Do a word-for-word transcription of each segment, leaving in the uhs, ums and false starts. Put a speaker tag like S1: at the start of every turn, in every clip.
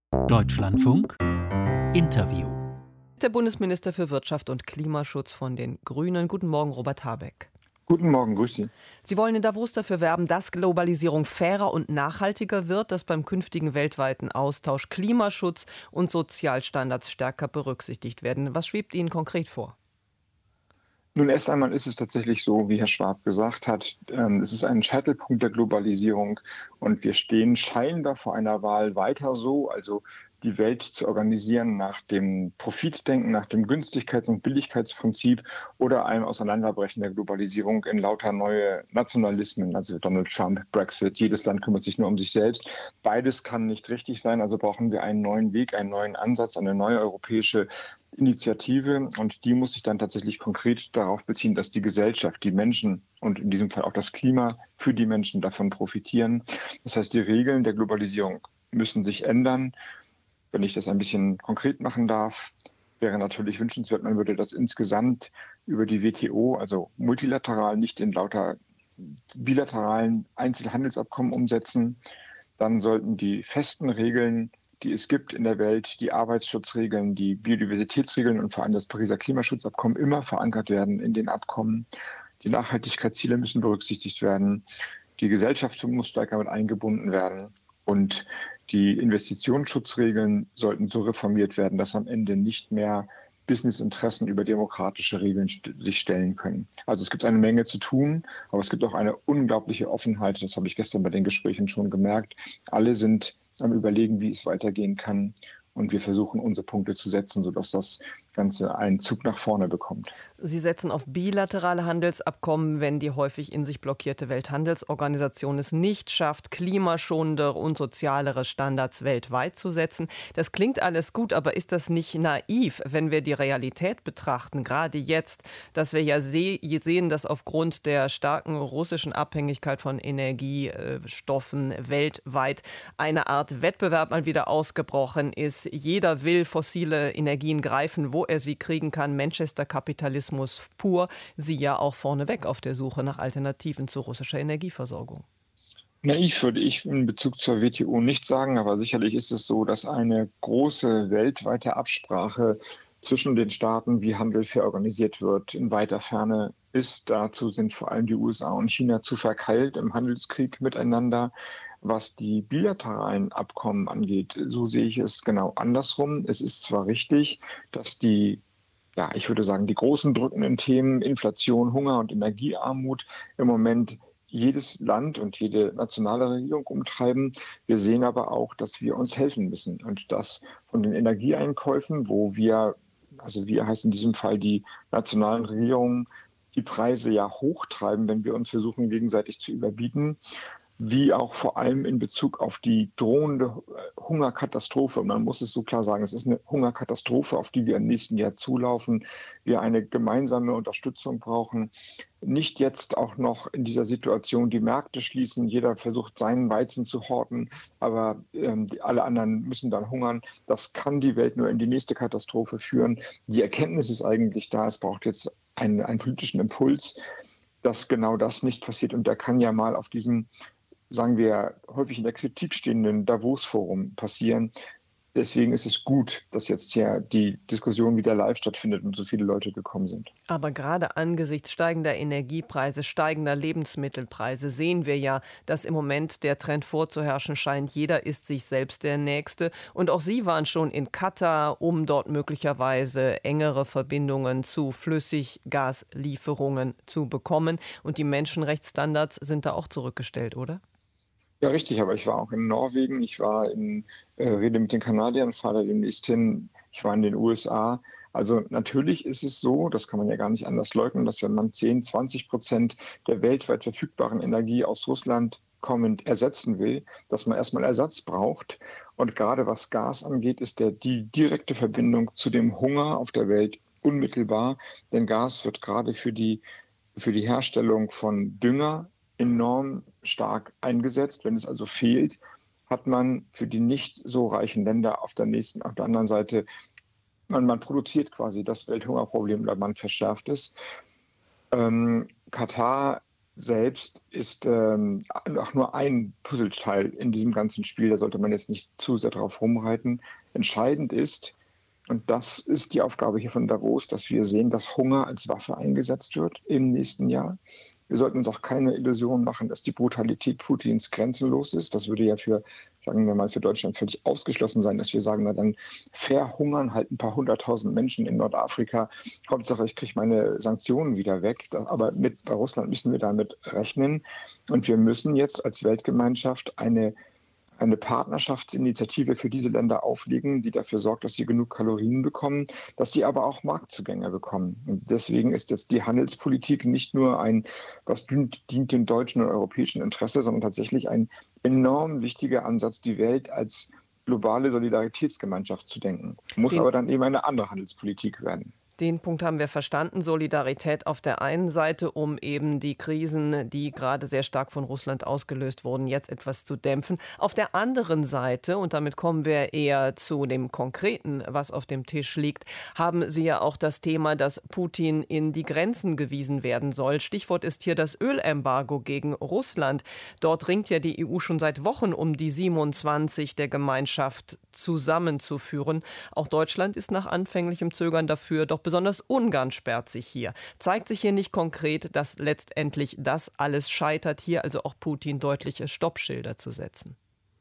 S1: Deutschlandfunk Interview.
S2: Der Bundesminister für Wirtschaft und Klimaschutz von den Grünen. Guten Morgen, Robert Habeck.
S3: Guten Morgen, grüß Sie.
S2: Sie wollen in Davos dafür werben, dass Globalisierung fairer und nachhaltiger wird, dass beim künftigen weltweiten Austausch Klimaschutz und Sozialstandards stärker berücksichtigt werden. Was schwebt Ihnen konkret vor?
S3: Nun, erst einmal ist es tatsächlich so, wie Herr Schwab gesagt hat, ähm, es ist ein Scheitelpunkt der Globalisierung und wir stehen scheinbar vor einer Wahl weiter so, also die Welt zu organisieren nach dem Profitdenken, nach dem Günstigkeits- und Billigkeitsprinzip oder einem Auseinanderbrechen der Globalisierung in lauter neue Nationalismen, also Donald Trump, Brexit, jedes Land kümmert sich nur um sich selbst. Beides kann nicht richtig sein, also brauchen wir einen neuen Weg, einen neuen Ansatz, eine neue europäische Initiative, und die muss sich dann tatsächlich konkret darauf beziehen, dass die Gesellschaft, die Menschen und in diesem Fall auch das Klima für die Menschen davon profitieren. Das heißt, die Regeln der Globalisierung müssen sich ändern. Wenn ich das ein bisschen konkret machen darf, wäre natürlich wünschenswert, man würde das insgesamt über die W T O, also multilateral, nicht in lauter bilateralen Einzelhandelsabkommen umsetzen. Dann sollten die festen Regeln, die es gibt in der Welt, die Arbeitsschutzregeln, die Biodiversitätsregeln und vor allem das Pariser Klimaschutzabkommen immer verankert werden in den Abkommen. Die Nachhaltigkeitsziele müssen berücksichtigt werden. Die Gesellschaft muss stärker mit eingebunden werden. Und die Investitionsschutzregeln sollten so reformiert werden, dass am Ende nicht mehr Businessinteressen über demokratische Regeln st- sich stellen können. Also es gibt eine Menge zu tun, aber es gibt auch eine unglaubliche Offenheit. Das habe ich gestern bei den Gesprächen schon gemerkt. Alle sind am Überlegen, wie es weitergehen kann. Und wir versuchen, unsere Punkte zu setzen, sodass das Ganze einen Zug nach vorne bekommt.
S2: Sie setzen auf bilaterale Handelsabkommen, wenn die häufig in sich blockierte Welthandelsorganisation es nicht schafft, klimaschonendere und sozialere Standards weltweit zu setzen. Das klingt alles gut, aber ist das nicht naiv, wenn wir die Realität betrachten, gerade jetzt, dass wir ja se- sehen, dass aufgrund der starken russischen Abhängigkeit von Energiestoffen weltweit eine Art Wettbewerb mal wieder ausgebrochen ist. Jeder will fossile Energien greifen, wo er sie kriegen kann. Manchester-Kapitalismus pur. Sie ja auch vorneweg auf der Suche nach Alternativen zu russischer Energieversorgung.
S3: Naiv würde ich in Bezug zur W T O nicht sagen, aber sicherlich ist es so, dass eine große weltweite Absprache zwischen den Staaten, wie Handel fair organisiert wird, in weiter Ferne ist. Dazu sind vor allem die U S A und China zu verkeilt im Handelskrieg miteinander. Was die bilateralen Abkommen angeht, so sehe ich es genau andersrum. Es ist zwar richtig, dass die, ja, ich würde sagen, die großen drückenden Themen Inflation, Hunger und Energiearmut im Moment jedes Land und jede nationale Regierung umtreiben. Wir sehen aber auch, dass wir uns helfen müssen und dass von den Energieeinkäufen, wo wir, also wir heißt in diesem Fall die nationalen Regierungen, die Preise ja hochtreiben, wenn wir uns versuchen, gegenseitig zu überbieten, wie auch vor allem in Bezug auf die drohende Hungerkatastrophe. Man muss es so klar sagen, es ist eine Hungerkatastrophe, auf die wir im nächsten Jahr zulaufen. Wir eine gemeinsame Unterstützung brauchen. Nicht jetzt auch noch in dieser Situation die Märkte schließen. Jeder versucht, seinen Weizen zu horten, aber ähm, die, alle anderen müssen dann hungern. Das kann die Welt nur in die nächste Katastrophe führen. Die Erkenntnis ist eigentlich da. Es braucht jetzt einen, einen politischen Impuls, dass genau das nicht passiert. Und der kann ja mal auf diesem, sagen wir, häufig in der Kritik stehenden Davos-Forum passieren. Deswegen ist es gut, dass jetzt ja die Diskussion wieder live stattfindet und so viele Leute gekommen sind.
S2: Aber gerade angesichts steigender Energiepreise, steigender Lebensmittelpreise sehen wir ja, dass im Moment der Trend vorzuherrschen scheint, jeder ist sich selbst der Nächste. Und auch Sie waren schon in Katar, um dort möglicherweise engere Verbindungen zu Flüssiggaslieferungen zu bekommen. Und die Menschenrechtsstandards sind da auch zurückgestellt, oder?
S3: Ja, richtig, aber ich war auch in Norwegen, ich war in äh, Rede mit den Kanadiern, fahre demnächst hin, ich war in den U S A. Also natürlich ist es so, das kann man ja gar nicht anders leugnen, dass wenn man zehn, zwanzig Prozent der weltweit verfügbaren Energie aus Russland kommend ersetzen will, dass man erstmal Ersatz braucht. Und gerade was Gas angeht, ist der, die direkte Verbindung zu dem Hunger auf der Welt unmittelbar, denn Gas wird gerade für die, für die Herstellung von Dünger enorm stark eingesetzt. Wenn es also fehlt, hat man für die nicht so reichen Länder auf der nächsten, auf der anderen Seite, man, man produziert quasi das Welthungerproblem oder man verschärft es. Ähm, Katar selbst ist ähm, auch nur ein Puzzleteil in diesem ganzen Spiel. Da sollte man jetzt nicht zu sehr drauf rumreiten. Entscheidend ist, und das ist die Aufgabe hier von Davos, dass wir sehen, dass Hunger als Waffe eingesetzt wird im nächsten Jahr. Wir sollten uns auch keine Illusion machen, dass die Brutalität Putins grenzenlos ist. Das würde ja für, sagen wir mal, für Deutschland völlig ausgeschlossen sein, dass wir sagen, na dann verhungern halt ein paar hunderttausend Menschen in Nordafrika. Hauptsache, ich kriege meine Sanktionen wieder weg. Das, aber mit Russland müssen wir damit rechnen. Und wir müssen jetzt als Weltgemeinschaft eine eine Partnerschaftsinitiative für diese Länder auflegen, die dafür sorgt, dass sie genug Kalorien bekommen, dass sie aber auch Marktzugänge bekommen. Und deswegen ist jetzt die Handelspolitik nicht nur ein, was dient, dient dem deutschen und europäischen Interesse, sondern tatsächlich ein enorm wichtiger Ansatz, die Welt als globale Solidaritätsgemeinschaft zu denken. Muss
S2: Den
S3: aber dann eben eine andere Handelspolitik werden.
S2: Den Punkt haben wir verstanden. Solidarität auf der einen Seite, um eben die Krisen, die gerade sehr stark von Russland ausgelöst wurden, jetzt etwas zu dämpfen. Auf der anderen Seite, und damit kommen wir eher zu dem Konkreten, was auf dem Tisch liegt, haben Sie ja auch das Thema, dass Putin in die Grenzen gewiesen werden soll. Stichwort ist hier das Ölembargo gegen Russland. Dort ringt ja die E U schon seit Wochen, um die siebenundzwanzig der Gemeinschaft zusammenzuführen. Auch Deutschland ist nach anfänglichem Zögern dafür, doch besonders Ungarn sperrt sich hier. Zeigt sich hier nicht konkret, dass letztendlich das alles scheitert, hier also auch Putin deutliche Stoppschilder zu setzen?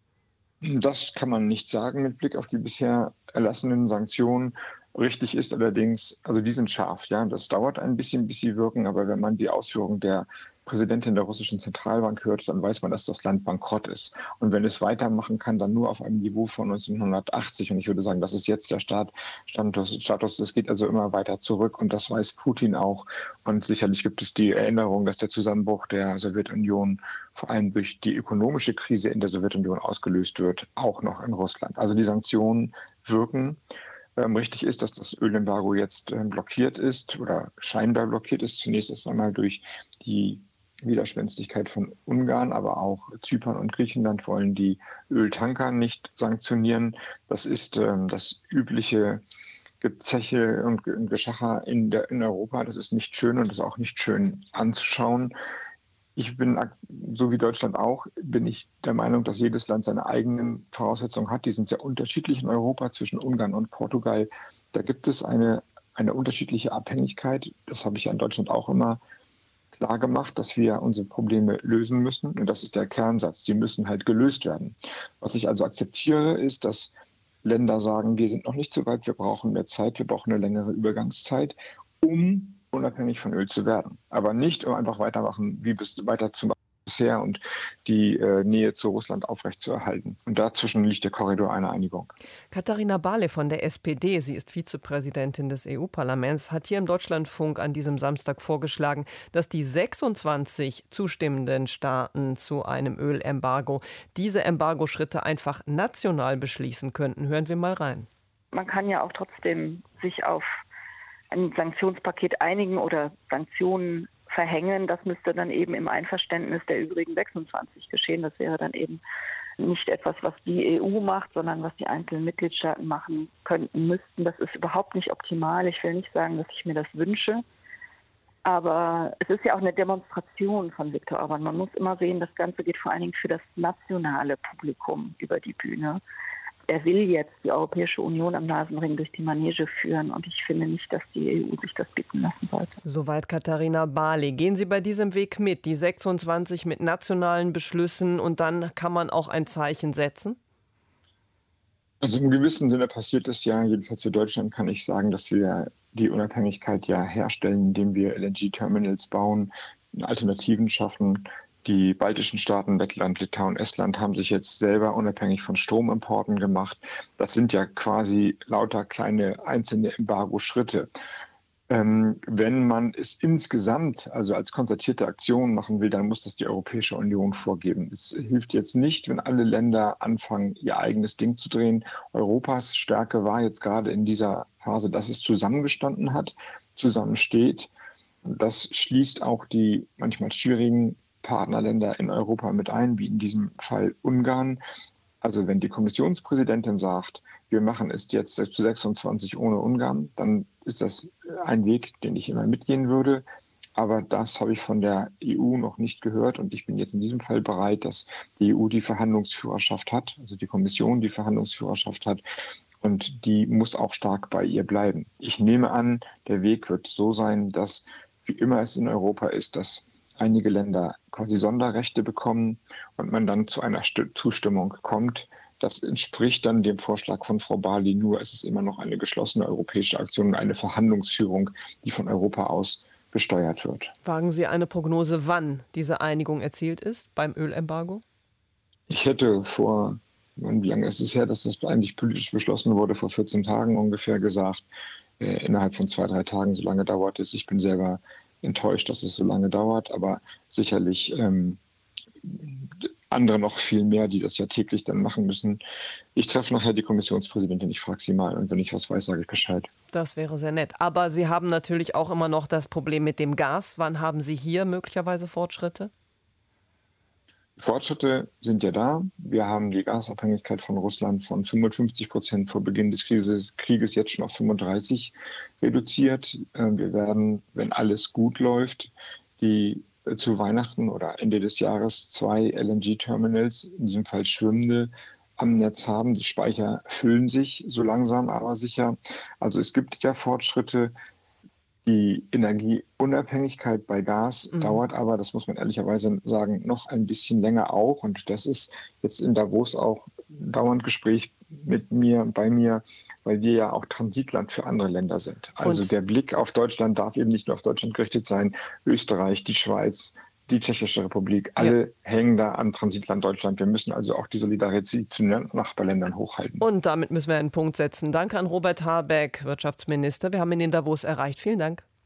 S3: Das kann man nicht sagen mit Blick auf die bisher erlassenen Sanktionen. Richtig ist allerdings, also die sind scharf, ja, das dauert ein bisschen, bis sie wirken, aber wenn man die Ausführungen der Präsidentin der russischen Zentralbank hört, dann weiß man, dass das Land bankrott ist. Und wenn es weitermachen kann, dann nur auf einem Niveau von neunzehnhundertachtzig. Und ich würde sagen, das ist jetzt der Start, Status. Status. Das geht also immer weiter zurück. Und das weiß Putin auch. Und sicherlich gibt es die Erinnerung, dass der Zusammenbruch der Sowjetunion vor allem durch die ökonomische Krise in der Sowjetunion ausgelöst wird, auch noch in Russland. Also die Sanktionen wirken. Ähm, richtig ist, dass das Ölembargo jetzt äh, blockiert ist oder scheinbar blockiert ist. Zunächst erst einmal durch die Widerspenstigkeit von Ungarn, aber auch Zypern und Griechenland wollen die Öltanker nicht sanktionieren. Das ist ähm, das übliche Gezeche und Geschacher in, der, in Europa. Das ist nicht schön und ist auch nicht schön anzuschauen. Ich bin, so wie Deutschland auch, bin ich der Meinung, dass jedes Land seine eigenen Voraussetzungen hat. Die sind sehr unterschiedlich in Europa zwischen Ungarn und Portugal. Da gibt es eine, eine unterschiedliche Abhängigkeit. Das habe ich ja in Deutschland auch immer klar gemacht, dass wir unsere Probleme lösen müssen. Und das ist der Kernsatz. Die müssen halt gelöst werden. Was ich also akzeptiere, ist, dass Länder sagen, wir sind noch nicht so weit, wir brauchen mehr Zeit, wir brauchen eine längere Übergangszeit, um unabhängig von Öl zu werden. Aber nicht, um einfach weitermachen, wie bis, weiter zu machen bisher und die äh, Nähe zu Russland aufrechtzuerhalten. Und dazwischen liegt der Korridor einer Einigung.
S2: Katharina Barley von der S P D, sie ist Vizepräsidentin des E U-Parlaments, hat hier im Deutschlandfunk an diesem Samstag vorgeschlagen, dass die sechsundzwanzig zustimmenden Staaten zu einem Ölembargo diese Embargoschritte einfach national beschließen könnten. Hören wir mal rein.
S1: Man kann ja auch trotzdem sich auf ein Sanktionspaket einigen oder Sanktionen verhängen. Das müsste dann eben im Einverständnis der übrigen sechsundzwanzig geschehen. Das wäre dann eben nicht etwas, was die E U macht, sondern was die einzelnen Mitgliedstaaten machen könnten, müssten. Das ist überhaupt nicht optimal. Ich will nicht sagen, dass ich mir das wünsche. Aber es ist ja auch eine Demonstration von Viktor Orbán. Man muss immer sehen, das Ganze geht vor allen Dingen für das nationale Publikum über die Bühne. Er will jetzt die Europäische Union am Nasenring durch die Manege führen. Und ich finde nicht, dass die E U sich das bieten lassen sollte.
S2: Soweit Katharina Barley. Gehen Sie bei diesem Weg mit, die sechsundzwanzig mit nationalen Beschlüssen, und dann kann man auch ein Zeichen setzen?
S3: Also im gewissen Sinne passiert es ja, jedenfalls für Deutschland kann ich sagen, dass wir die Unabhängigkeit ja herstellen, indem wir L N G-Terminals bauen, Alternativen schaffen. Die baltischen Staaten, Lettland, Litauen, Estland, haben sich jetzt selber unabhängig von Stromimporten gemacht. Das sind ja quasi lauter kleine einzelne Embargo-Schritte. Ähm, wenn man es insgesamt, also als konzertierte Aktion machen will, dann muss das die Europäische Union vorgeben. Es hilft jetzt nicht, wenn alle Länder anfangen, ihr eigenes Ding zu drehen. Europas Stärke war jetzt gerade in dieser Phase, dass es zusammengestanden hat, zusammensteht. Das schließt auch die manchmal schwierigen Partnerländer in Europa mit ein, wie in diesem Fall Ungarn. Also wenn die Kommissionspräsidentin sagt, wir machen es jetzt zu sechsundzwanzig ohne Ungarn, dann ist das ein Weg, den ich immer mitgehen würde. Aber das habe ich von der E U noch nicht gehört. Und ich bin jetzt in diesem Fall bereit, dass die E U die Verhandlungsführerschaft hat, also die Kommission die Verhandlungsführerschaft hat. Und die muss auch stark bei ihr bleiben. Ich nehme an, der Weg wird so sein, dass, wie immer es in Europa ist, dass einige Länder quasi Sonderrechte bekommen und man dann zu einer Zustimmung kommt. Das entspricht dann dem Vorschlag von Frau Barley, nur es ist immer noch eine geschlossene europäische Aktion, eine Verhandlungsführung, die von Europa aus gesteuert wird.
S2: Wagen Sie eine Prognose, wann diese Einigung erzielt ist beim Ölembargo?
S3: Ich hätte vor, wie lange ist es her, dass das eigentlich politisch beschlossen wurde, vor vierzehn Tagen ungefähr gesagt, äh, innerhalb von zwei, drei Tagen, so lange dauert es. Ich bin selber enttäuscht, dass es so lange dauert, aber sicherlich ähm, andere noch viel mehr, die das ja täglich dann machen müssen. Ich treffe nachher die Kommissionspräsidentin, ich frage sie mal und wenn ich was weiß, sage ich Bescheid.
S2: Das wäre sehr nett. Aber Sie haben natürlich auch immer noch das Problem mit dem Gas. Wann haben Sie hier möglicherweise Fortschritte?
S3: Fortschritte sind ja da. Wir haben die Gasabhängigkeit von Russland von fünfundfünfzig Prozent vor Beginn des Krieges, Krieges jetzt schon auf fünfunddreißig reduziert. Wir werden, wenn alles gut läuft, die zu Weihnachten oder Ende des Jahres zwei L N G-Terminals, in diesem Fall schwimmende, am Netz haben. Die Speicher füllen sich so langsam, aber sicher. Also es gibt ja Fortschritte. Die Energieunabhängigkeit bei Gas mhm. dauert aber, das muss man ehrlicherweise sagen, noch ein bisschen länger auch. Und das ist jetzt in Davos auch dauernd Gespräch mit mir, bei mir, weil wir ja auch Transitland für andere Länder sind. Also und der Blick auf Deutschland darf eben nicht nur auf Deutschland gerichtet sein. Österreich, die Schweiz, die Tschechische Republik, alle ja. hängen da am Transitland Deutschland. Wir müssen also auch die Solidarität zu den Nachbarländern hochhalten.
S2: Und damit müssen wir einen Punkt setzen. Danke an Robert Habeck, Wirtschaftsminister. Wir haben ihn in Davos erreicht. Vielen Dank.